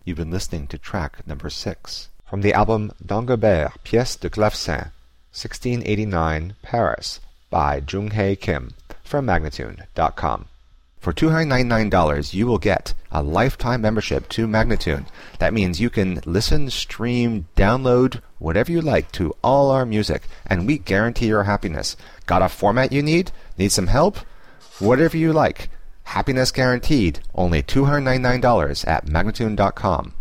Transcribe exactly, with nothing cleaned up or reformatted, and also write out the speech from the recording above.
You've been listening to track number six from the album Dagobert, Pièce de Clavecin, sixteen eighty-nine, Paris, by Jung-Hae Kim, from Magnatune dot com. For two hundred ninety-nine dollars, you will get a lifetime membership to Magnatune. That means you can listen, stream, download, whatever you like to all our music, and we guarantee your happiness. Got a format you need? Need some help? Whatever you like. Happiness guaranteed. Only two hundred ninety-nine dollars at Magnatune dot com.